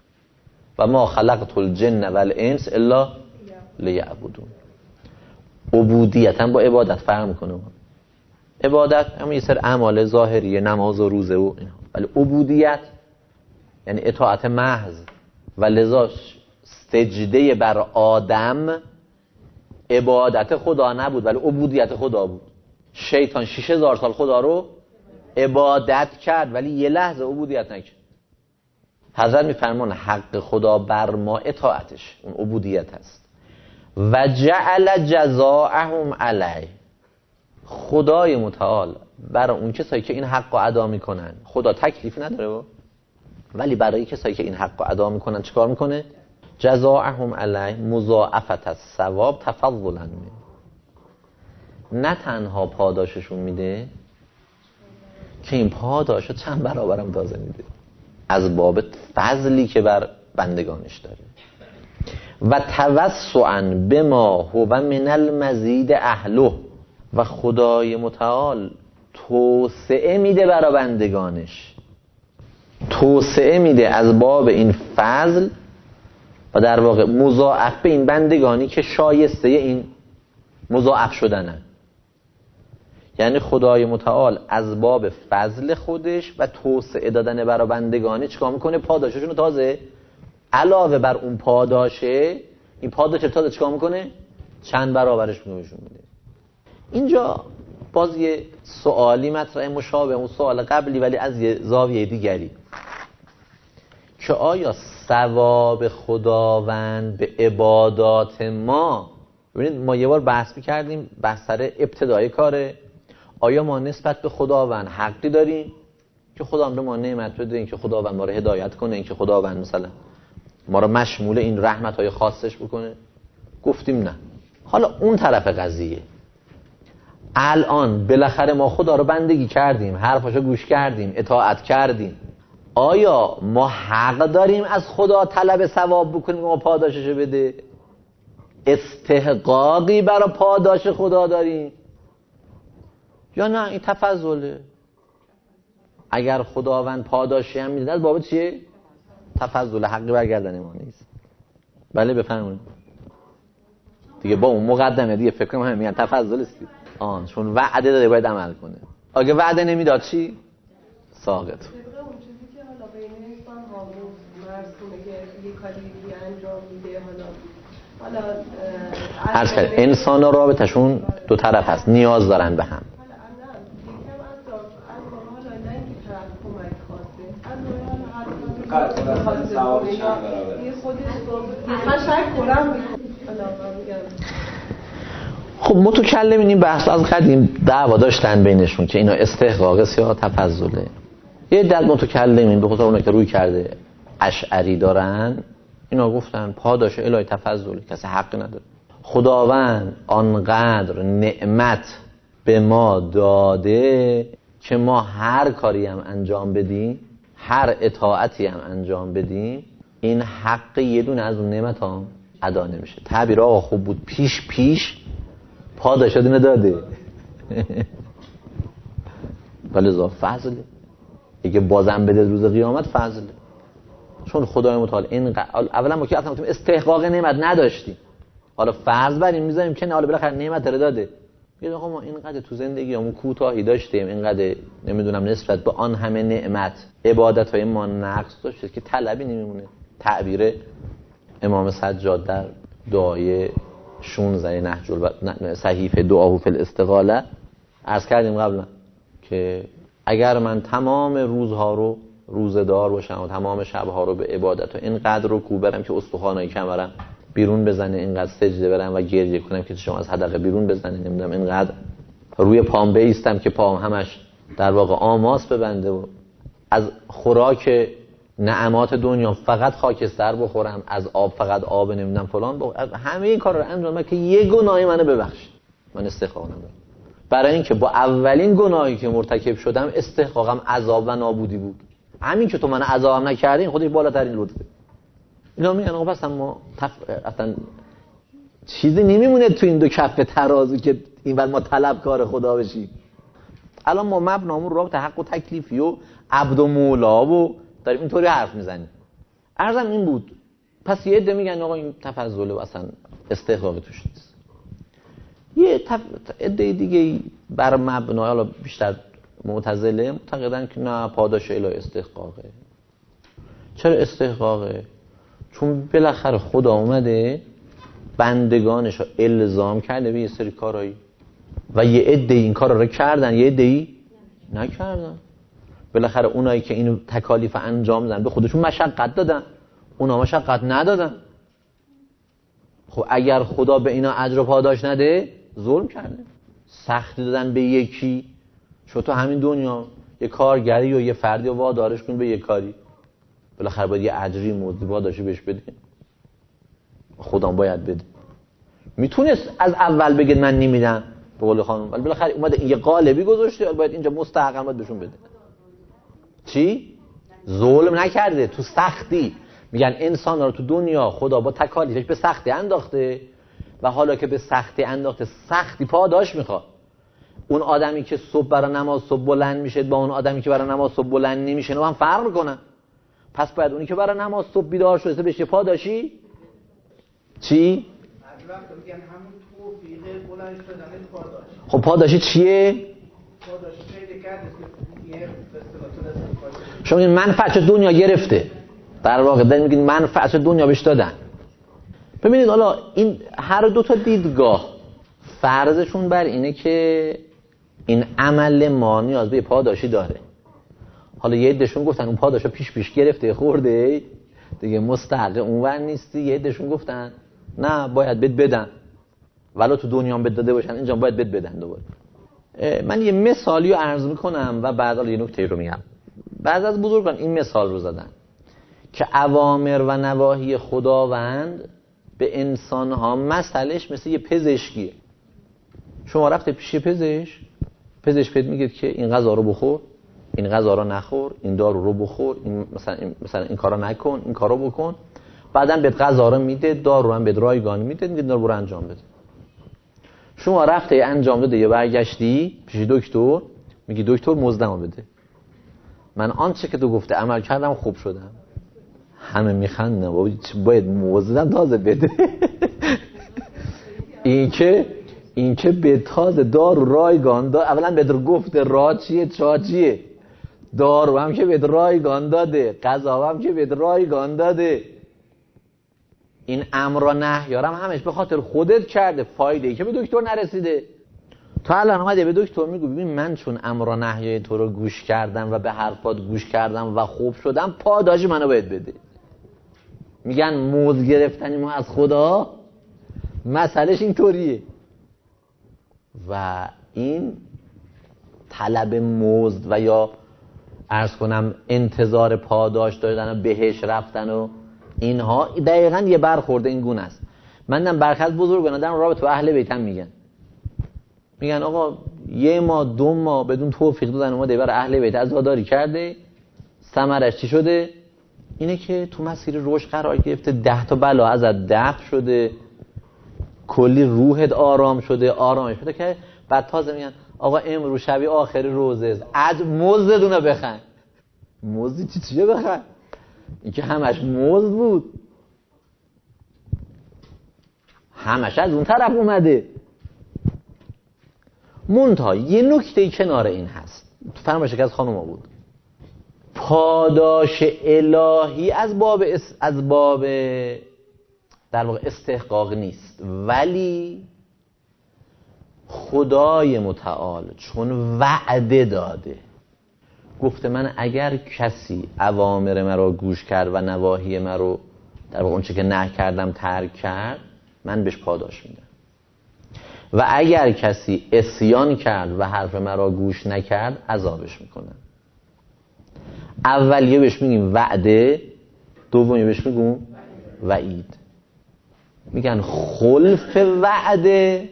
و ما خلقت الجن والانس الا لیعبدون. عبودیت هم با عبادت فرق میکنه. عبادت هم یه سر اعمال ظاهریه، نماز و روزه و اینا، ولی عبودیت یعنی اطاعت محض. و لذا سجده بر آدم عبادت خدا نبود ولی عبودیت خدا بود. شیطان شش هزار سال خدا رو عبادت کرد ولی یه لحظه عبودیت نکرد. حضرت میفرمان حق خدا بر ما اطاعتش، اون عبودیت هست. و جعل جزاءهم علی، خدای متعال برای اون کسایی که این حق رو ادا میکنن، خدا تکلیف نداره با. ولی برای کسایی که این حق رو ادا میکنن چیکار میکنه؟ جزاءهم علی مضاعفت الثواب تفضلا، نه تنها پاداششون میده که این پاداشو چند برابرم تازه میده از باب فضلی که بر بندگانش داره. و توسعا بما هو من المزید اهله، و خدای متعال توسعه میده برای بندگانش، توسعه میده از باب این فضل و در واقع مضاعف به این بندگانی که شایسته این مضاعف شدنن. یعنی خدای متعال از باب فضل خودش و توسعه دادن برای بندگانی چیکار میکنه؟ پاداششون رو تازه علاوه بر اون پاداشه، این پاداش تازه چیکار میکنه؟ چند برابرش بهشون میده. اینجا باز یه سوالی مطرحه مشابه اون سوال قبلی ولی از یه زاویه دیگری، که آیا ثواب خداوند به عبادات ما، ببینید ما یه بار بحث می‌کردیم بحث سر ابتدای کاره، آیا ما نسبت به خداوند حقی داریم که خداوند ما نعمت بده، این که خداوند ما رو هدایت کنه، این که خداوند مثلا ما رو مشمول این رحمت‌های خاصش بکنه؟ گفتیم نه. حالا اون طرف قضیه، الان بالاخره ما خدا رو بندگی کردیم، حرفاشو گوش کردیم، اطاعت کردیم، آیا ما حق داریم از خدا طلب ثواب بکنیم ما پاداششو بده؟ استحقاقی برای پاداش خدا داریم یا نه این تفضله؟ اگر خداوند پاداشی هم میده از باب چیه؟ تفضل، حقی برگردن ما نیست. بله بفرمایید دیگه. با اون مقدمه دیگه فکر کنم میگن تفضل است. آن چون وعده داده باید عمل کنه. اگه وعده نمیداد چی؟ ساقط. اون چیزی که حالا بین انسان ها مرسومه که یه کاری انجام میده، حالا حالا عرض کرد انسان ها رابطشون دو طرف هست، نیاز دارن به هم. خب متکلمین این بحث از قدیم دعوا داشتن بینشون که اینا استحقاقه یا تفضله. یه عده متکلمین به خصوص اونایی که روی کرده اشعری دارن، اینا گفتن پاداش الهی تفضله، کسی حق نداره. خداوند آنقدر نعمت به ما داده که ما هر کاری هم انجام بدیم، هر اطاعتی هم انجام بدیم، این حق یه دونه از اون نعمت ها ادا نمیشه. تعبیر آقا خوب بود، پیش پیش پاداش دونه داده ولی ذا فضله، اگه بازم بده روز قیامت فضله. چون خدای متعال این ق... اولا ما که اصلا استحقاق نعمت نداشتیم، حالا فرض بریم میذاریم که نه، حالا بالاخره نعمت رو داده. میگه آقا ما اینقدر تو زندگیمون کوتاهی داشتیم، اینقدر نمیدونم نسبت به آن همه نعمت عبادت‌های ما نقص داشته که طلبی نمیمونه. تعبیر امام سجاد در دعای شانزده نهج البلاغه صحیفه دعاهو فی الاستقاله عرض کردیم قبلا که اگر من تمام روزها رو روزه‌دار باشم و تمام شبها رو به عبادت و اینقدر رکوع برم که استخوانای کمرم بیرون بزنه، اینقدر سجده برم و گریه کنم که چشم از حدقه بیرون بزنه، نمیدونم اینقدر روی پام بایستم که پام همش در واقع آماس ببنده و از خوراک نعمات دنیا فقط خاکستر بخورم، از آب فقط آب نمیدونم فلان بخورم، همه این کار رو انجام بدم که یه گناهی منو ببخش، من استحقاق ندارم. برای اینکه با اولین گناهی که مرتکب شدم استحقاقم عذاب و نابودی بود. همین که تو من عذابم نکردی خودش بالاترین لطفه. اینا میگن آقا پس ما تف... اصلا چیزی نمیمونه تو این دو کف ترازو که اینور ما طلبکار خدا بشیم. الان ما مبنامون رابطه حق و تکلیفی و عبد و مولا و داریم اینطوری حرف میزنیم. عرضم این بود. پس یه عده میگن آقا این تفضل و اصلا استحقاقی توش نیست. یه تف... عده دیگه بر مبنای حالا بیشتر معتزله معتقدن که نه پاداش الهی استحقاقه. چرا استحقاقه؟ چون بالاخره خدا اومده بندگانش رو الزام کرده به یه سری کارایی و یه عده این کارا رو کردن، یه عده نکردن. بالاخره اونایی که اینو تکالیف انجام دادن به خودشون مشقت دادن، اونا مشقت ندادن. خب اگر خدا به اینا اجر و پاداش نده ظلم کرده. سختی دادن به یکی، شو تو همین دنیا یه کارگری و یه فردی رو وادارش کن به یه کاری، بالاخره باید یه اجری مزدی پاداشی بهش بده. خدا باید بده. میتونست از اول بگید من نمیدم به قول خانم، ولی بالاخره اومده این یه قالبی گذاشته، باید اینجا مستحقاً باید بهشون بده. چی؟ ظلم نکرده. تو سختی میگن انسان رو تو دنیا خدا با تکالیفش به سختی انداخته و حالا که به سختی انداخته سختی پاداش میخواد. اون آدمی که صبح برای نماز صبح بلند میشه با اون آدمی که برای نماز صبح بلند نمیشه با هم فرق میکنن. پس باید اونی که برای نماز صبح بیدار شده بشه پاداشی چی؟ خب پاداشی چیه؟ شما میگین منفعت دنیا گرفته، در واقع دارین میگین منفعت دنیا بهش دادن. ببینید حالا این هر دو تا دیدگاه فرضشون بر اینه که این عمل ما نیاز به پاداشی داره. حالا یه عدهشون گفتن اون پاداشو پیش پیش گرفته خورده دیگه مستحق اونور نیستی، یه عدهشون گفتن نه باید بد بدن ولو تو دنیا هم بد داده باشن اینجا باید بد بدن. دوباره من یه مثالی رو عرض میکنم و بعد حالا یه نکته رو میگم. بعضی از بزرگان این مثال رو زدن که اوامر و نواهی خداوند به انسان ها مثلش مثل یه پزشکیه. شما رفته پیش پزشک، پزشک بهت میگه که این غذا رو بخور، این غذا رو نخور، این دارو رو بخور، این مثلا این مثلا این کارا نکن، این کارا بکن. بعداً بهت غذا رو میده، دارو هم بهت رایگان میده، میگه دارو برو انجام بده. شما رفته انجام بده، یه برگشتی پیش دکتر، میگی دکتر مزدمو بده، من آنچه که تو گفته عمل کردم خوب شدم. همه میخندن باید مزدم تازه بده. این که این که به تازه دارو رایگان داد، اولا بهت گفته را چیه چا چیه، دارو هم که بهت رایگان داده، غذا هم که بهت رایگان داده. این امر و نهیارم همش به خاطر خودت کرده، فایده ای که به دکتر نرسیده. تو الان اومده به دکتر میگو ببین من چون امر و نهیای تو رو گوش کردم و به حرفات گوش کردم و خوب شدم پاداش منو باید بده. میگن موز گرفتنی ما از خدا مسئلهش اینطوریه و این طلب مزد و یا عرض کنم انتظار پاداش دادن و بهش رفتن و اینها دقیقاً یه برخورد این گونه است. منم برخلاف بزرگان در رابطه با اهل بیتم میگن میگن آقا یه ماه دو ماه بدون توفیق دادن اومده برای اهل بیت عزاداری کرده، ثمرش چی شده؟ اینه که تو مسیر رشد قرار گرفته، ده تا بلا ازت دفع شده، کلی روحت آرام شده، آرامش پیدا کرده. بعد تازه میگن آقا امروز شبی آخر روزه است، عد مزدونو بخن. مزدی چی چیه بخن؟ این که همش مزد بود، همش از اون طرف اومده. منتها یه نکته کنار این هست، تو فرمایش که از خانوما بود، پاداش الهی از باب اس... از باب در واقع استحقاق نیست، ولی خدای متعال چون وعده داده گفته من اگر کسی اوامر مرا گوش کرد و نواهی مرا در واقع اون چه که نه کردم ترک کرد من بهش پاداش میدم، و اگر کسی عصیان کرد و حرف مرا گوش نکرد عذابش میکنم. اولیه بهش میگیم وعده، دومی بهش میگیم وعید. میگن خلف وعده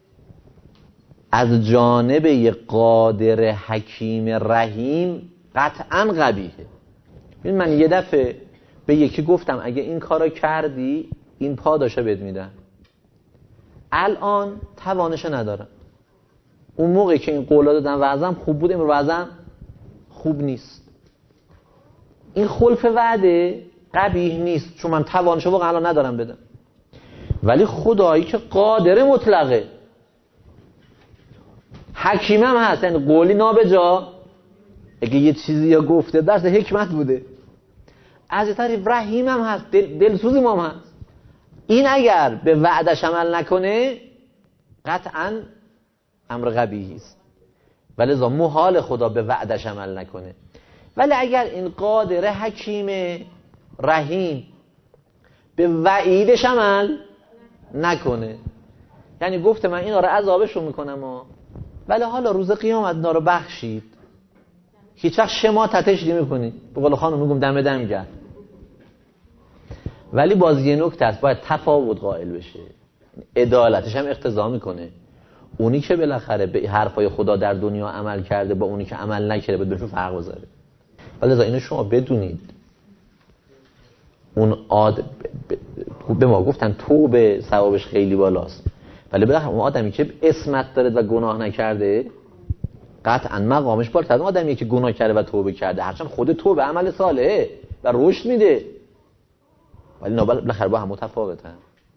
از جانب یک قادر حکیم رحیم قطعا قبیحه. ببین من یه دفعه به یکی گفتم اگه این کارو کردی این پاداشو بهت میدم، الان توانش ندارم. اون موقعی که این قولا دادم وضعم خوب بود، امروز وضعم خوب نیست. این خلف وعده قبیح نیست چون من توانشو واقعا الان ندارم بدم، ولی خدایی که قادر مطلقه حکیم هم هست، یعنی قولی نابجا، اگه یه چیزی یا گفته درس حکمت بوده. از طریق رحیم هم هست، دل دلسوز ما هم هست. این اگر به وعدش عمل نکنه قطعاً امر قبیحی است، ولی لذا محال خدا به وعدش عمل نکنه. ولی اگر این قادر حکیم رحیم به وعیدش عمل نکنه، یعنی گفته من اینا رو عذابشون میکنم ها، ولی حالا روز قیامت اینا رو بخشید، هیچ وقت شماتتش نمی‌کنی، به قول خانم میگم دم دم گرد. ولی باز یه نکته است، باید تفاوت قائل بشه، عدالتش هم اقتضا میکنه. اونی که بالاخره به حرفای خدا در دنیا عمل کرده با اونی که عمل نکرده باید بهشون فرق بذاره. ولی لذا اینو شما بدونید، اون عاد به ما گفتن توبه ثوابش خیلی بالاست، ولی بالاخره اون آدمی که اسمت داره و گناه نکرده قطعا مقامش بالاتر از اون آدمی که گناه کرده و توبه کرده، هرچند خود توبه عمل صالحه و رشد میده، ولی اینا بالاخره با هم متفاوتن.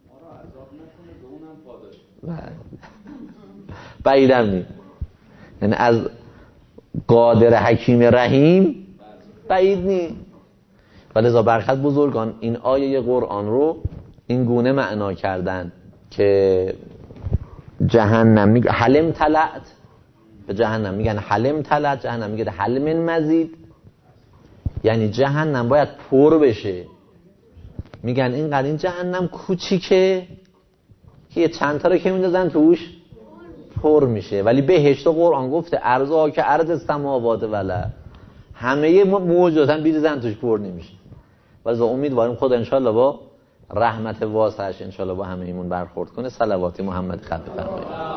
بعیدم نی، یعنی از قادر حکیم رحیم بعید نی. ولی لذا برخط بزرگان این آیه قرآن رو این گونه معنا کردن که جهنم میگه حلم تلعت، به جهنم میگن حلم تلعت، جهنم میگه حلم مزید، یعنی جهنم باید پر بشه. میگن اینقدر این جهنم کوچیکه که چند تا رو که میندازن توش پر میشه، ولی بهشت قرآن گفته ارزها که ارض السماوات ولا، همه موجودن بیریزن توش پر نمیشه. ولی امیدواریم خدا انشالله با رحمت واسعش انشالله با همه ایمون برخورد کنه. صلوات محمد خط فرمایید.